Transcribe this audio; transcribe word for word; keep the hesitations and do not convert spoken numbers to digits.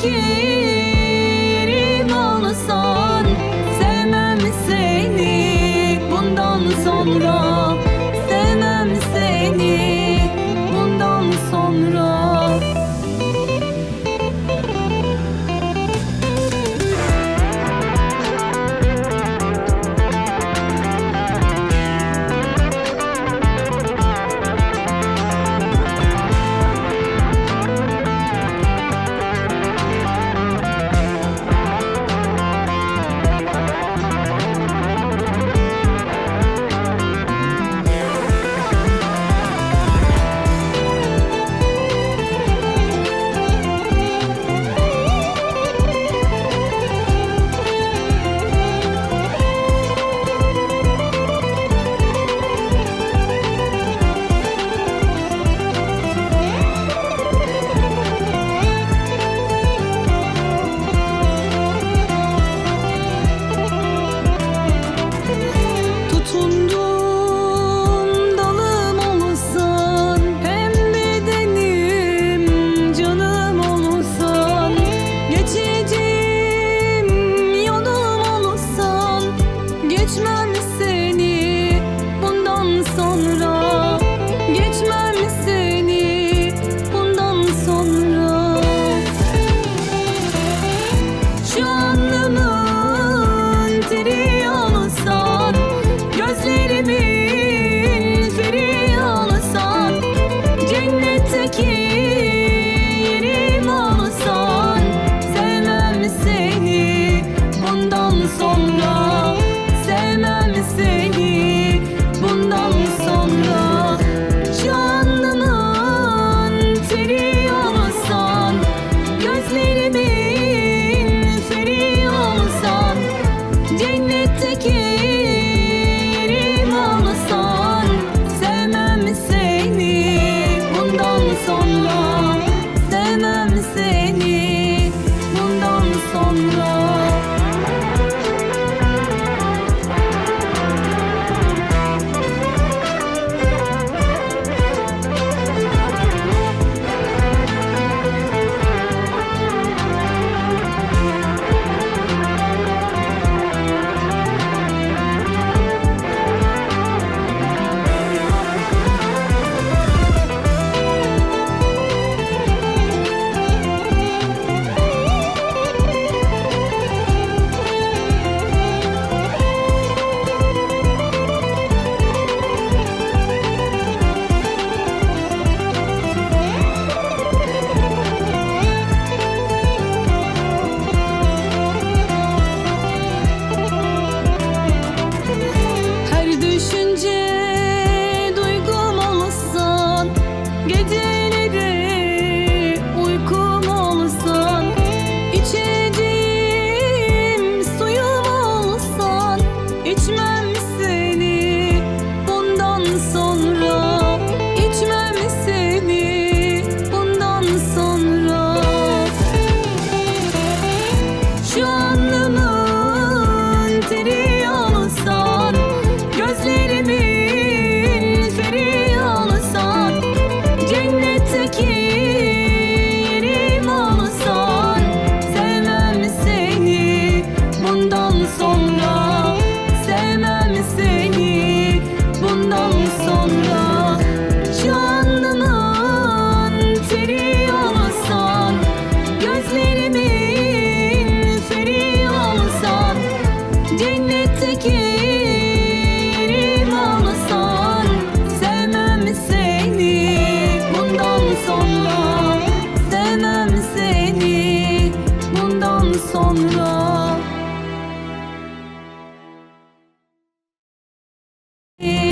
yerim olsan, sevmem seni bundan sonra, sevmem seni bundan sonra. Geçmem seni bundan sonra, geçmem seni bundan sonra. Şu alnımın teri olsan, gözlerimin feri olsan, cennetteki yerim olsan, sevmem seni bundan sonra, sevmem seni bundan sonra. Şu alnımın teri olsan, gözlerimin feri olsan, cennetteki yerim olsan, sevmem seni bundan sonra, sevmem seni bundan sonra. İçmem seni bundan sonra, içmem seni bundan sonra. Şu alnımın teri olsan, gözlerimin feri olsan, cennetteki yerim olsan, sevmem seni bundan sonra, sevmem seni bundan sonra.